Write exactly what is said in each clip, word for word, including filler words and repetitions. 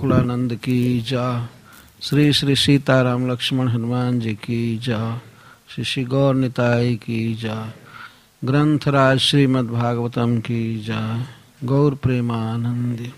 गोकुलानंद की जय। श्री श्री सीताराम लक्ष्मण हनुमान जी की जय। श्री श्री गौर निताई की जय। ग्रंथराज श्रीमद् भागवतम की जय। गौर प्रेमानंदी।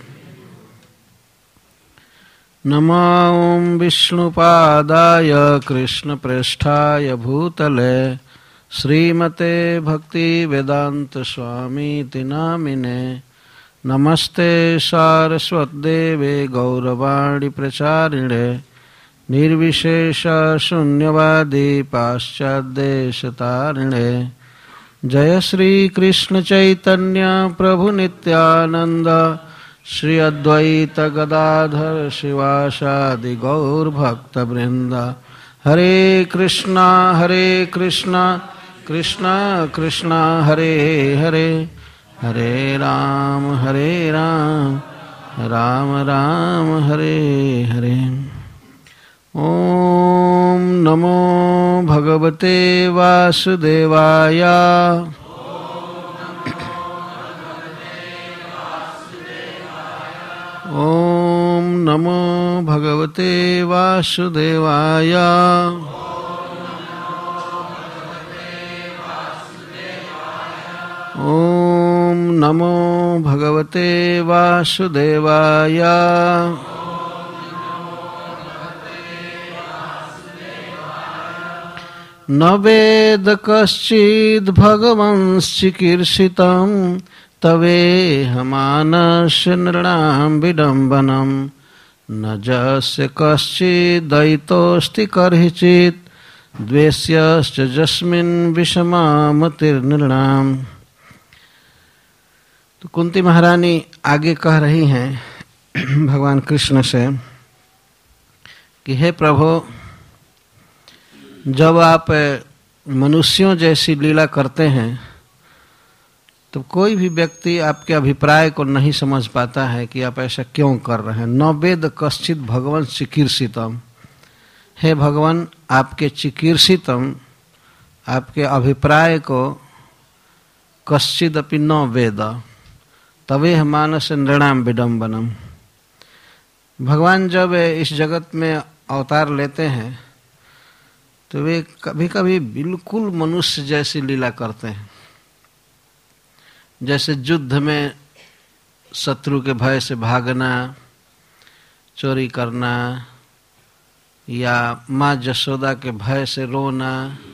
नमो ओं विष्णुपादाय कृष्णप्रेष्ठाय भूतले श्रीमते भक्ति वेदांत स्वामीति नामिने। नमस्ते सारस्वतदेवे गौरवाणी प्रचारिणे निर्विशेष शून्यवादी पाश्चादेशतारिणे। जय श्री कृष्ण चैतन्य प्रभु नित्यानंद श्री अद्वैत गदाधर शिवासादि गौर भक्त वृंद। हरे कृष्णा हरे कृष्णा कृष्णा कृष्णा हरे हरे हरे राम हरे राम राम राम हरे हरे। ओम नमो भगवते वासुदेवाय। ओम नमो भगवते वासुदेवाय। ओम नमो भगवते वासुदेवाय। न वेद कश्चिद् भगवंश्चिकीर्षितं तवेहमानस्य नृणां विडम्बनं। न जस्य कश्चिद्दयितोऽस्ति कर्हिचित् द्वेष्यश्च यस्मिन् विषमा मतिर्नृणाम्। तो कुंती महारानी आगे कह रही हैं भगवान कृष्ण से कि हे प्रभु, जब आप मनुष्यों जैसी लीला करते हैं तो कोई भी व्यक्ति आपके अभिप्राय को नहीं समझ पाता है कि आप ऐसा क्यों कर रहे हैं। न वेद कश्चित् भगवन् चिकीर्षितम। हे भगवान, आपके चिकीर्षितम, आपके अभिप्राय को कश्चिदपि न वेद तवेह मानस नृणाम विडम्बनम। भगवान जब इस जगत में अवतार लेते हैं तो वे कभी कभी बिल्कुल मनुष्य जैसी लीला करते हैं। जैसे युद्ध में शत्रु के भय से भागना, चोरी करना, या माँ जसोदा के भय से रोना,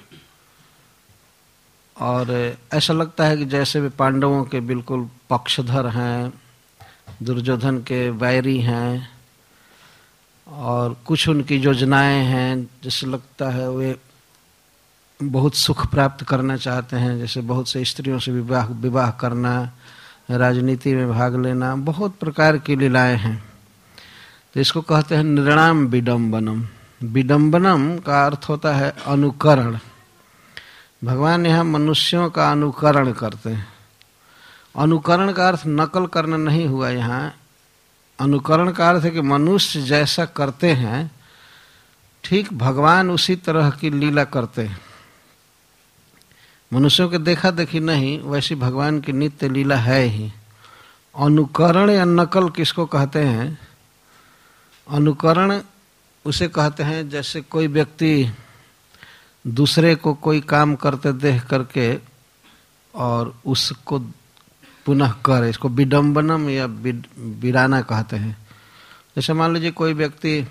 और ऐसा लगता है कि जैसे वे पांडवों के बिल्कुल पक्षधर हैं, दुर्योधन के वैरी हैं, और कुछ उनकी योजनाएं हैं जैसे लगता है वे बहुत सुख प्राप्त करना चाहते हैं, जैसे बहुत से स्त्रियों से विवाह विवाह करना, राजनीति में भाग लेना, बहुत प्रकार की लीलाएं हैं। तो इसको कहते हैं नृणाम विडम्बनम। विडम्बनम का अर्थ होता है अनुकरण। भगवान यहाँ मनुष्यों का अनुकरण करते हैं। अनुकरण का अर्थ नकल करना नहीं हुआ। यहाँ अनुकरण का अर्थ है कि मनुष्य जैसा करते हैं ठीक भगवान उसी तरह की लीला करते हैं। मनुष्यों के देखा देखी नहीं, वैसी भगवान की नित्य लीला है ही। अनुकरण या नकल किसको कहते हैं? अनुकरण उसे कहते हैं जैसे कोई व्यक्ति दूसरे को कोई काम करते देख करके और उसको पुनः करे, इसको विडम्बनम या विराना कहते हैं। जैसे मान लीजिए कोई व्यक्ति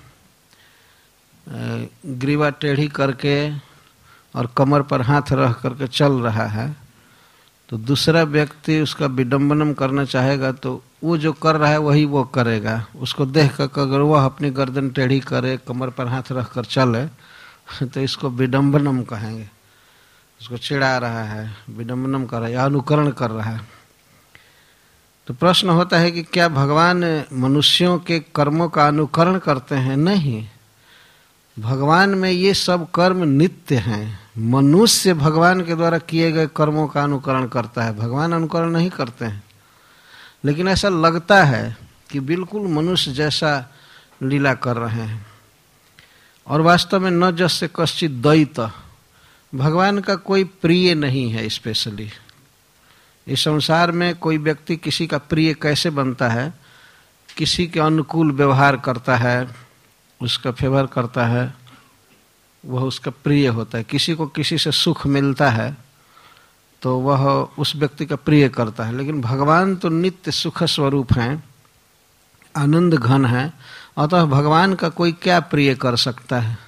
ग्रीवा टेढ़ी करके और कमर पर हाथ रख करके चल रहा है, तो दूसरा व्यक्ति उसका विडम्बनम करना चाहेगा तो वो जो कर रहा है वही वो करेगा। उसको देख कर अगर वह अपनी गर्दन टेढ़ी करे, कमर पर हाथ रख कर चले, तो इसको विडम्बनम कहेंगे। उसको चिढ़ा रहा है, विडम्बनम कर रहा है, अनुकरण कर रहा है। तो प्रश्न होता है कि क्या भगवान मनुष्यों के कर्मों का अनुकरण करते हैं? नहीं, भगवान में ये सब कर्म नित्य हैं। मनुष्य भगवान के द्वारा किए गए कर्मों का अनुकरण करता है, भगवान अनुकरण नहीं करते हैं। लेकिन ऐसा लगता है कि बिल्कुल मनुष्य जैसा लीला कर रहे हैं। और वास्तव में न जस्य कश्चित् द्वैत, भगवान का कोई प्रिय नहीं है। स्पेशली इस संसार में कोई व्यक्ति किसी का प्रिय कैसे बनता है किसी के अनुकूल व्यवहार करता है, उसका फेवर करता है, वह उसका प्रिय होता है। किसी को किसी से सुख मिलता है तो वह उस व्यक्ति का प्रिय करता है। लेकिन भगवान तो नित्य सुख स्वरूप हैं, आनंद घन है, अतः भगवान का कोई क्या प्रिय कर सकता है।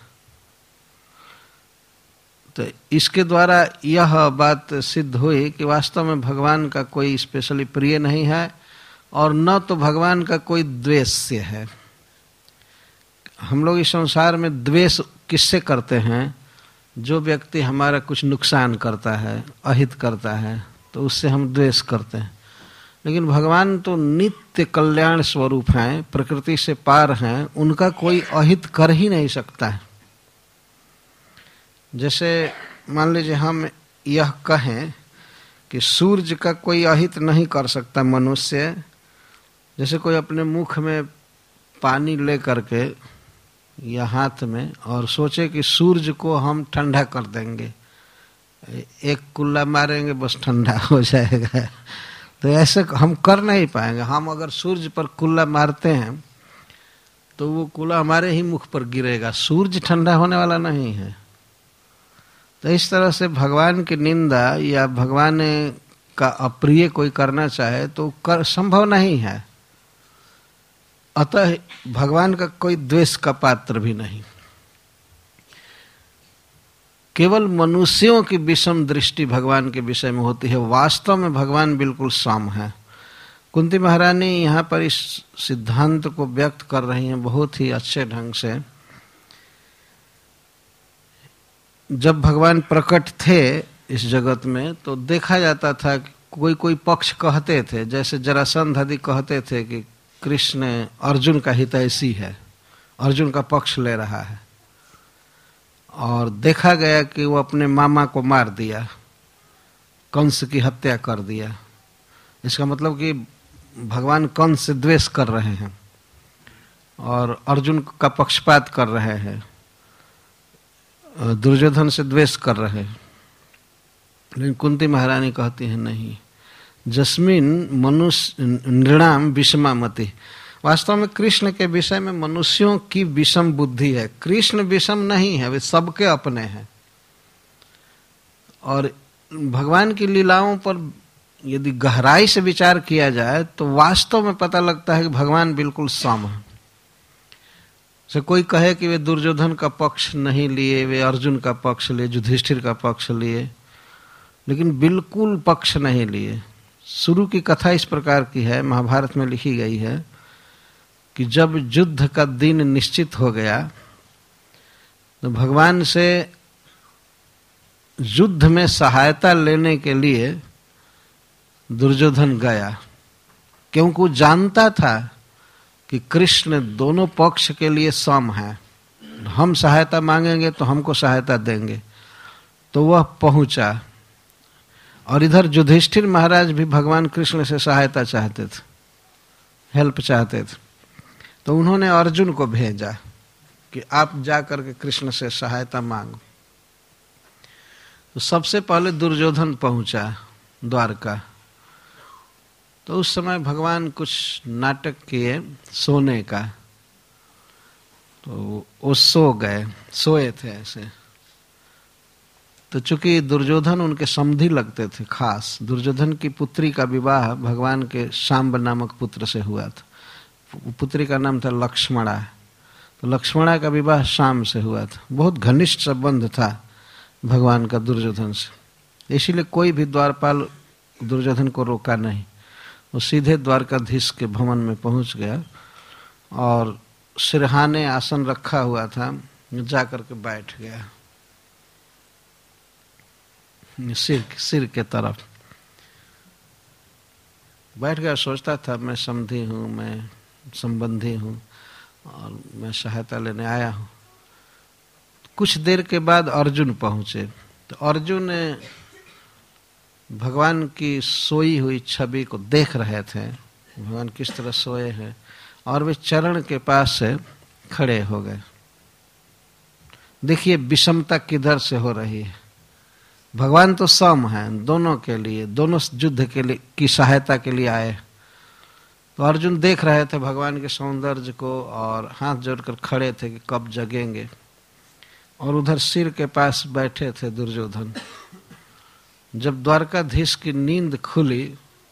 तो इसके द्वारा यह बात सिद्ध हुई कि वास्तव में भगवान का कोई स्पेशली प्रिय नहीं है और न तो भगवान का कोई द्वेष्य है। हम लोग इस संसार में द्वेष किससे करते हैं? जो व्यक्ति हमारा कुछ नुकसान करता है, अहित करता है, तो उससे हम द्वेष करते हैं। लेकिन भगवान तो नित्य कल्याण स्वरूप हैं, प्रकृति से पार हैं, उनका कोई अहित कर ही नहीं सकता है। जैसे मान लीजिए हम यह कहें कि सूर्य का कोई अहित नहीं कर सकता मनुष्य। जैसे कोई अपने मुख में पानी ले करके या हाथ में और सोचे कि सूर्य को हम ठंडा कर देंगे, एक कुल्ला मारेंगे बस ठंडा हो जाएगा, तो ऐसे हम कर नहीं पाएंगे। हम अगर सूर्य पर कुल्ला मारते हैं तो वो कुल्ला हमारे ही मुख पर गिरेगा, सूर्य ठंडा होने वाला नहीं है। तो इस तरह से भगवान की निंदा या भगवान का अप्रिय कोई करना चाहे तो कर संभव नहीं है। अतः भगवान का कोई द्वेष का पात्र भी नहीं। केवल मनुष्यों की विषम दृष्टि भगवान के विषय में होती है। वास्तव में भगवान बिल्कुल सम है। कुंती महारानी यहाँ पर इस सिद्धांत को व्यक्त कर रही हैं बहुत ही अच्छे ढंग से। जब भगवान प्रकट थे इस जगत में तो देखा जाता था कि कोई कोई पक्ष कहते थे, जैसे जरासंध आदि कहते थे कि कृष्ण अर्जुन का हितैषी है, अर्जुन का पक्ष ले रहा है। और देखा गया कि वो अपने मामा को मार दिया, कंस की हत्या कर दिया। इसका मतलब कि भगवान कंस से द्वेष कर रहे हैं और अर्जुन का पक्षपात कर रहे हैं, दुर्योधन से द्वेष कर रहे हैं। लेकिन कुंती महारानी कहती है नहीं, जस्मिन मनुष्य नृणाम विषमा मति। वास्तव में कृष्ण के विषय में मनुष्यों की विषम बुद्धि है। कृष्ण विषम नहीं है, वे सबके अपने हैं। और भगवान की लीलाओं पर यदि गहराई से विचार किया जाए तो वास्तव में पता लगता है कि भगवान बिल्कुल सम है। से कोई कहे कि वे दुर्योधन का पक्ष नहीं लिए, वे अर्जुन का पक्ष लिए, युधिष्ठिर का पक्ष लिए, लेकिन बिल्कुल पक्ष नहीं लिए। शुरू की कथा इस प्रकार की है, महाभारत में लिखी गई है कि जब युद्ध का दिन निश्चित हो गया तो भगवान से युद्ध में सहायता लेने के लिए दुर्योधन गया, क्योंकि वो जानता था कि कृष्ण दोनों पक्ष के लिए सम है। हम सहायता मांगेंगे तो हमको सहायता देंगे। तो वह पहुंचा और इधर युधिष्ठिर महाराज भी भगवान कृष्ण से सहायता चाहते थे, हेल्प चाहते थे। तो उन्होंने अर्जुन को भेजा कि आप जा करके कृष्ण से सहायता मांगो। तो सबसे पहले दुर्योधन पहुंचा द्वारका। तो उस समय भगवान कुछ नाटक किए सोने का, तो वो सो गए, सोए थे ऐसे। तो चूंकि दुर्योधन उनके समधी लगते थे खास, दुर्योधन की पुत्री का विवाह भगवान के शाम्ब नामक पुत्र से हुआ था। पुत्री का नाम था लक्ष्मणा। तो लक्ष्मणा का विवाह शाम से हुआ था। बहुत घनिष्ठ संबंध था भगवान का दुर्योधन से, इसीलिए कोई भी द्वारपाल दुर्योधन को रोका नहीं। वो सीधे द्वारकाधीश के भवन में पहुंच गया और सिरहाने आसन रखा हुआ था, जा करके बैठ गया सिर सिर के तरफ बैठ गया। सोचता था मैं समधी हूँ, मैं संबंधी हूँ और मैं सहायता लेने आया हूँ। कुछ देर के बाद अर्जुन पहुंचे। तो अर्जुन भगवान की सोई हुई छवि को देख रहे थे, भगवान किस तरह सोए हैं, और वे चरण के पास से खड़े हो गए। देखिए विषमता किधर से हो रही है। भगवान तो सम हैं, दोनों के लिए, दोनों युद्ध के लिए की सहायता के लिए आए। तो अर्जुन देख रहे थे भगवान के सौंदर्य को और हाथ जोड़कर खड़े थे कि कब जगेंगे। और उधर सिर के पास बैठे थे दुर्योधन। जब द्वारकाधीश की नींद खुली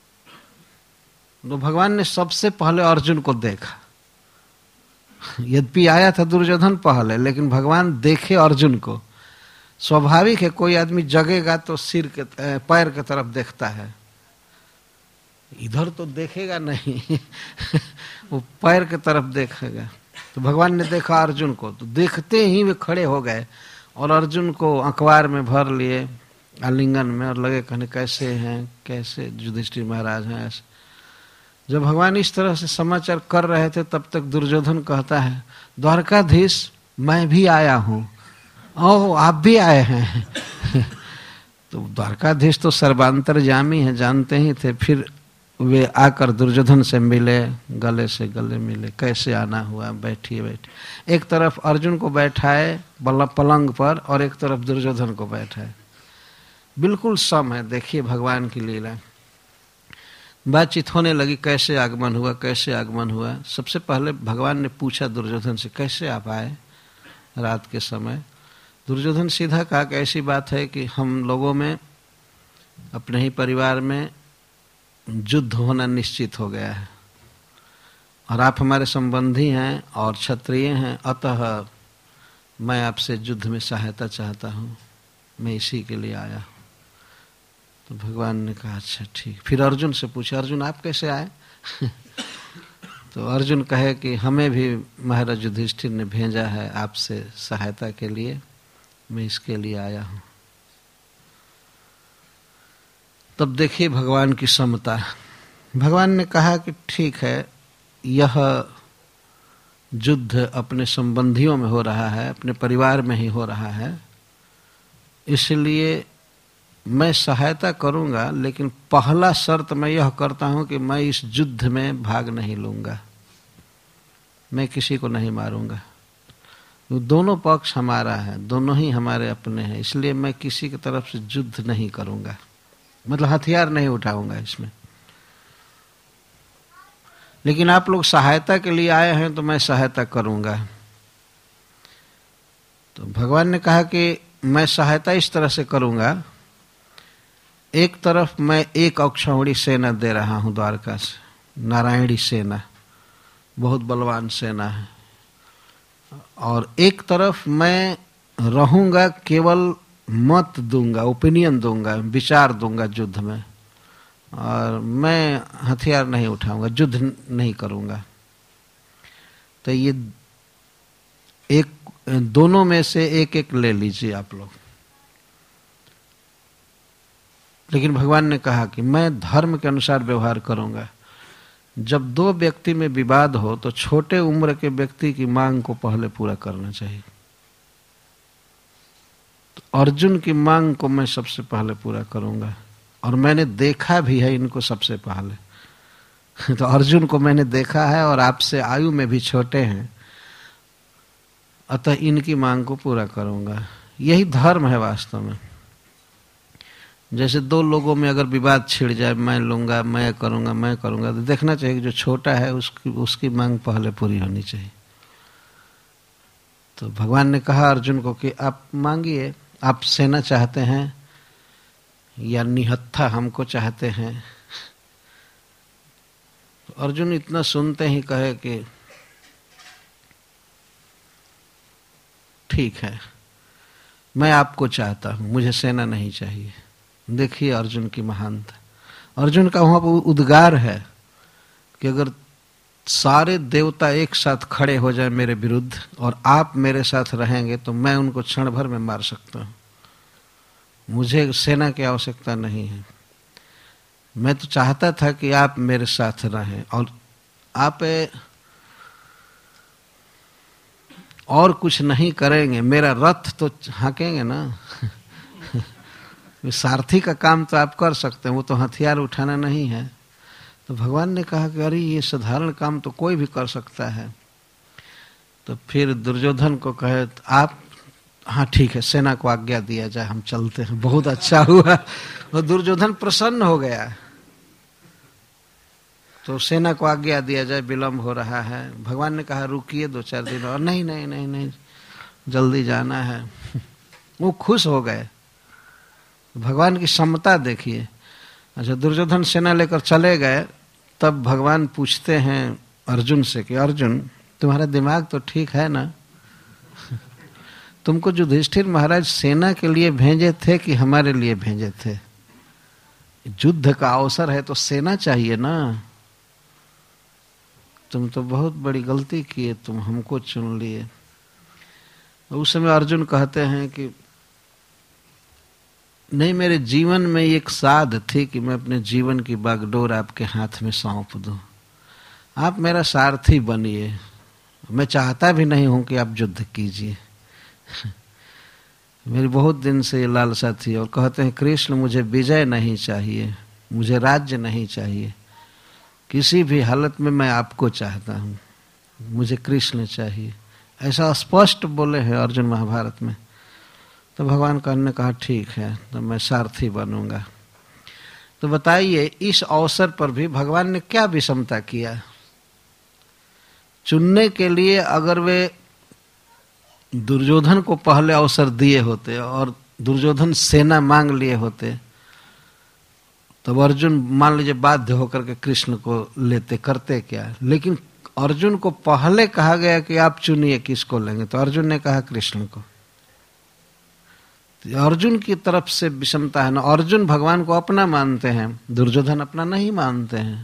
तो भगवान ने सबसे पहले अर्जुन को देखा। यद्यपि आया था दुर्योधन पहले, लेकिन भगवान देखे अर्जुन को। स्वाभाविक है, कोई आदमी जगेगा तो सिर के पैर के तरफ देखता है, इधर तो देखेगा नहीं वो पैर के तरफ देखेगा। तो भगवान ने देखा अर्जुन को, तो देखते ही वे खड़े हो गए और अर्जुन को अखबार में भर लिए आलिंगन में और लगे कहने कैसे हैं, कैसे युधिष्ठिर महाराज हैं। ऐसे जब भगवान इस तरह से समाचार कर रहे थे तब तक दुर्योधन कहता है, द्वारकाधीश मैं भी आया हूँ। ओह आप भी आए हैं तो द्वारकाधीश तो सर्वांतरयामी है, जानते ही थे। फिर वे आकर दुर्योधन से मिले, गले से गले मिले, कैसे आना हुआ, बैठिए बैठिए। एक तरफ अर्जुन को बैठाए पलंग पर और एक तरफ दुर्योधन को बैठाए, बिल्कुल सम है। देखिए भगवान की लीला। बातचीत होने लगी, कैसे आगमन हुआ, कैसे आगमन हुआ। सबसे पहले भगवान ने पूछा दुर्योधन से, कैसे आप आए रात के समय। दुर्योधन सीधा कहा कि ऐसी बात है कि हम लोगों में, अपने ही परिवार में युद्ध होना निश्चित हो गया है और आप हमारे संबंधी हैं और क्षत्रिय हैं, अतः मैं आपसे युद्ध में सहायता चाहता हूँ, मैं इसी के लिए आया। तो भगवान ने कहा अच्छा ठीक। फिर अर्जुन से पूछा, अर्जुन आप कैसे आए तो अर्जुन कहे कि हमें भी महाराज युधिष्ठिर ने भेजा है आपसे सहायता के लिए, मैं इसके लिए आया हूँ। तब देखिए भगवान की समता। भगवान ने कहा कि ठीक है, यह युद्ध अपने संबंधियों में हो रहा है, अपने परिवार में ही हो रहा है, इसलिए मैं सहायता करूंगा, लेकिन पहला शर्त मैं यह करता हूं कि मैं इस युद्ध में भाग नहीं लूंगा, मैं किसी को नहीं मारूंगा। दोनों पक्ष हमारा है, दोनों ही हमारे अपने हैं, इसलिए मैं किसी की तरफ से युद्ध नहीं करूंगा, मतलब हथियार नहीं उठाऊंगा इसमें। लेकिन आप लोग सहायता के लिए आए हैं तो मैं सहायता करूंगा। तो भगवान ने कहा कि मैं सहायता इस तरह से करूंगा, एक तरफ मैं एक अक्षौहिणी सेना दे रहा हूं द्वारका से, नारायणी सेना, बहुत बलवान सेना है, और एक तरफ मैं रहूंगा, केवल मत दूंगा, ओपिनियन दूंगा, विचार दूंगा युद्ध में, और मैं हथियार नहीं उठाऊंगा, युद्ध नहीं करूंगा। तो ये एक, दोनों में से एक एक ले लीजिए आप लोग। लेकिन भगवान ने कहा कि मैं धर्म के अनुसार व्यवहार करूंगा। जब दो व्यक्ति में विवाद हो तो छोटे उम्र के व्यक्ति की मांग को पहले पूरा करना चाहिए। तो अर्जुन की मांग को मैं सबसे पहले पूरा करूंगा, और मैंने देखा भी है इनको सबसे पहले तो अर्जुन को मैंने देखा है और आपसे आयु में भी छोटे हैं, अतः इनकी मांग को पूरा करूंगा। यही धर्म है वास्तव में। जैसे दो लोगों में अगर विवाद छिड़ जाए, मैं लूंगा, मैं करूंगा, मैं करूंगा, तो देखना चाहिए कि जो छोटा है उसकी उसकी मांग पहले पूरी होनी चाहिए। तो भगवान ने कहा अर्जुन को कि आप मांगिए, आप सेना चाहते हैं या निहत्था हमको चाहते हैं। तो अर्जुन इतना सुनते ही कहे कि ठीक है, मैं आपको चाहता हूं, मुझे सेना नहीं चाहिए। देखिए अर्जुन की महानता। अर्जुन का वहां पर उद्गार है कि अगर सारे देवता एक साथ खड़े हो जाए मेरे विरुद्ध और आप मेरे साथ रहेंगे तो मैं उनको क्षण भर में मार सकता हूं, मुझे सेना की आवश्यकता नहीं है। मैं तो चाहता था कि आप मेरे साथ रहें, और आप और कुछ नहीं करेंगे, मेरा रथ तो हाँकेंगे ना सारथी का काम तो आप कर सकते हैं, वो तो हथियार उठाना नहीं है। तो भगवान ने कहा कि अरे ये साधारण काम तो कोई भी कर सकता है। तो फिर दुर्योधन को कहे आप, हाँ ठीक है, सेना को आज्ञा दिया जाए, हम चलते हैं। बहुत अच्छा हुआ, और दुर्योधन प्रसन्न हो गया। तो सेना को आज्ञा दिया जाए, विलम्ब हो रहा है। भगवान ने कहा रुकिए दो चार दिन और, नहीं नहीं नहीं नहीं जल्दी जाना है। वो खुश हो गए, भगवान की क्षमता देखिए। अच्छा, दुर्योधन सेना लेकर चले गए, तब भगवान पूछते हैं अर्जुन से कि अर्जुन तुम्हारा दिमाग तो ठीक है ना? तुमको युधिष्ठिर महाराज सेना के लिए भेजे थे कि हमारे लिए भेजे थे? युद्ध का अवसर है तो सेना चाहिए ना। तुम तो बहुत बड़ी गलती किए, तुम हमको चुन लिए। उस समय अर्जुन कहते हैं कि नहीं, मेरे जीवन में एक साध थी कि मैं अपने जीवन की बागडोर आपके हाथ में सौंप दूं। आप मेरा सारथी बनिए, मैं चाहता भी नहीं हूं कि आप युद्ध कीजिए। मेरी बहुत दिन से ये लालसा थी। और कहते हैं कृष्ण मुझे विजय नहीं चाहिए, मुझे राज्य नहीं चाहिए, किसी भी हालत में मैं आपको चाहता हूं, मुझे कृष्ण चाहिए। ऐसा स्पष्ट बोले हैं अर्जुन महाभारत में। तो भगवान कर्ण ने कहा ठीक है, तो मैं सारथी बनूंगा। तो बताइए इस अवसर पर भी भगवान ने क्या विषमता किया? चुनने के लिए अगर वे दुर्योधन को पहले अवसर दिए होते और दुर्योधन सेना मांग लिए होते, तब अर्जुन मान लीजिए बाध्य होकर के कृष्ण को लेते, करते क्या? लेकिन अर्जुन को पहले कहा गया कि आप चुनिए किसको लेंगे, तो अर्जुन ने कहा कृष्ण को। अर्जुन की तरफ से विषमता है ना। अर्जुन भगवान को अपना मानते हैं, दुर्योधन अपना नहीं मानते हैं।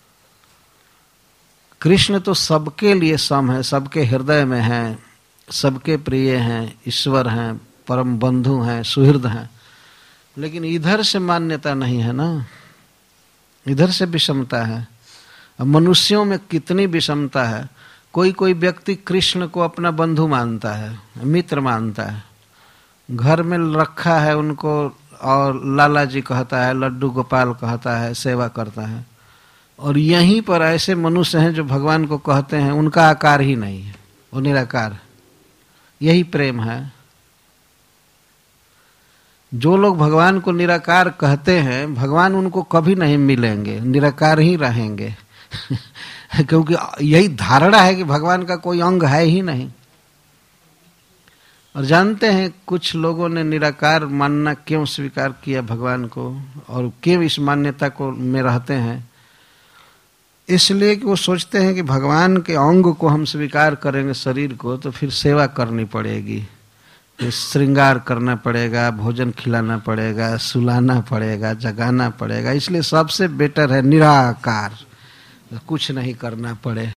कृष्ण तो सबके लिए सम है, सबके हृदय में है, सबके प्रिय हैं, ईश्वर हैं, परम बंधु हैं, सुहृद हैं। लेकिन इधर से मान्यता नहीं है ना, इधर से विषमता है। अब मनुष्यों में कितनी विषमता है। कोई कोई व्यक्ति कृष्ण को अपना बंधु मानता है, मित्र मानता है, घर में रखा है उनको, और लाला जी कहता है, लड्डू गोपाल कहता है, सेवा करता है। और यहीं पर ऐसे मनुष्य हैं जो भगवान को कहते हैं उनका आकार ही नहीं है, वो निराकार। यही प्रेम है। जो लोग भगवान को निराकार कहते हैं, भगवान उनको कभी नहीं मिलेंगे, निराकार ही रहेंगे। क्योंकि यही धारणा है कि भगवान का कोई अंग है ही नहीं। और जानते हैं कुछ लोगों ने निराकार मानना क्यों स्वीकार किया भगवान को, और क्यों इस मान्यता को में रहते हैं? इसलिए कि वो सोचते हैं कि भगवान के अंग को हम स्वीकार करेंगे, शरीर को, तो फिर सेवा करनी पड़ेगी, फिर श्रृंगार करना पड़ेगा, भोजन खिलाना पड़ेगा, सुलाना पड़ेगा, जगाना पड़ेगा। इसलिए सबसे बेटर है निराकार, कुछ नहीं करना पड़े।